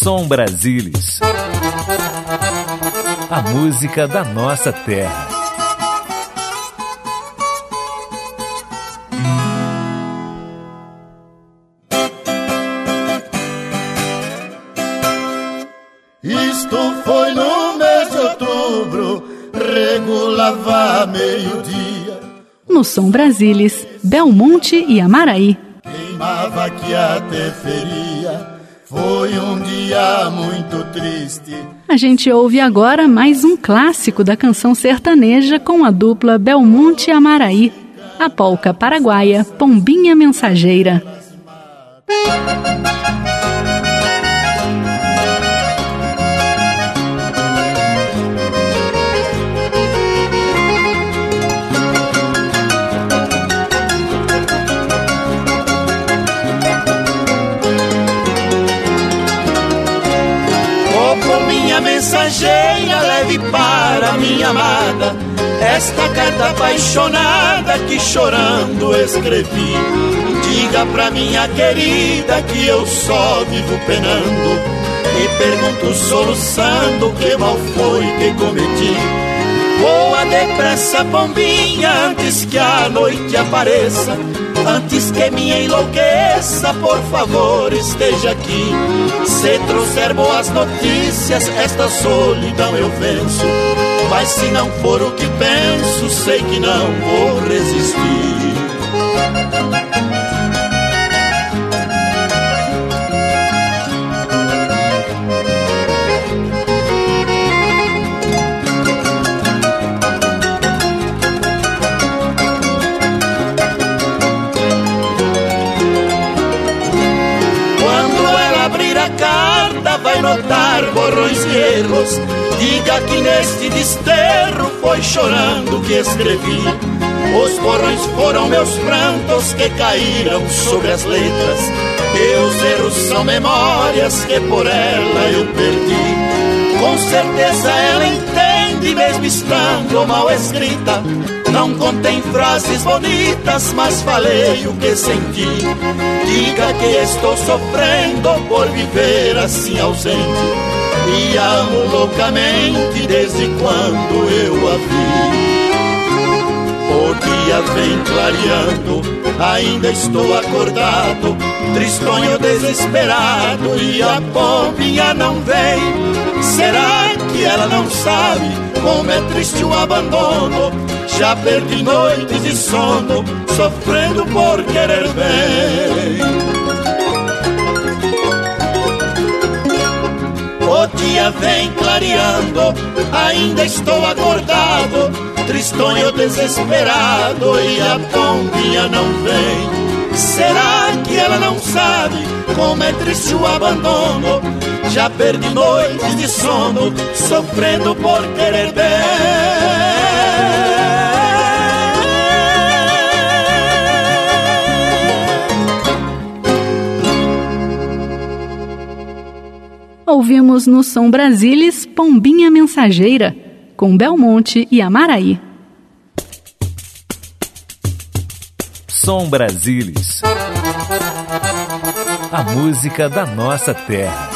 Som Brasilis. A música da nossa terra. Isto foi no mês de outubro, regulava meio-dia. No Som Brasilis, Belmonte e Amaraí. Queimava que até feria, foi um dia muito triste. A gente ouve agora mais um clássico da canção sertaneja com a dupla Belmonte e Amaraí, a polca paraguaia Pombinha Mensageira. Minha mensageira, leve para minha amada esta carta apaixonada que chorando escrevi. Diga pra minha querida que eu só vivo penando e pergunto soluçando que mal foi que cometi. Voa depressa, pombinha, antes que a noite apareça, antes que me enlouqueça, por favor esteja aqui. Se trouxer boas notícias, esta solidão eu venço, mas se não for o que penso, sei que não vou resistir. Vai notar borrões e erros. Diga que neste desterro foi chorando que escrevi. Os borrões foram meus prantos que caíram sobre as letras, e os erros são memórias que por ela eu perdi. Com certeza ela entende, mesmo estando mal escrita. Não contém frases bonitas, mas falei o que senti. Diga que estou sofrendo por viver assim ausente, e amo loucamente desde quando eu a vi. O dia vem clareando, ainda estou acordado, tristonho desesperado, e a pombinha não vem. Será que ela não sabe como é triste o abandono? Já perdi noites de sono, sofrendo por querer bem. O dia vem clareando, ainda estou acordado, tristonho desesperado, e a pombinha não vem. Será que ela não sabe como é triste o abandono? Já perdi noites de sono, sofrendo por querer bem. Ouvimos no Som Brasilis Pombinha Mensageira, com Belmonte e Amaraí. Som Brasilis. A música da nossa terra.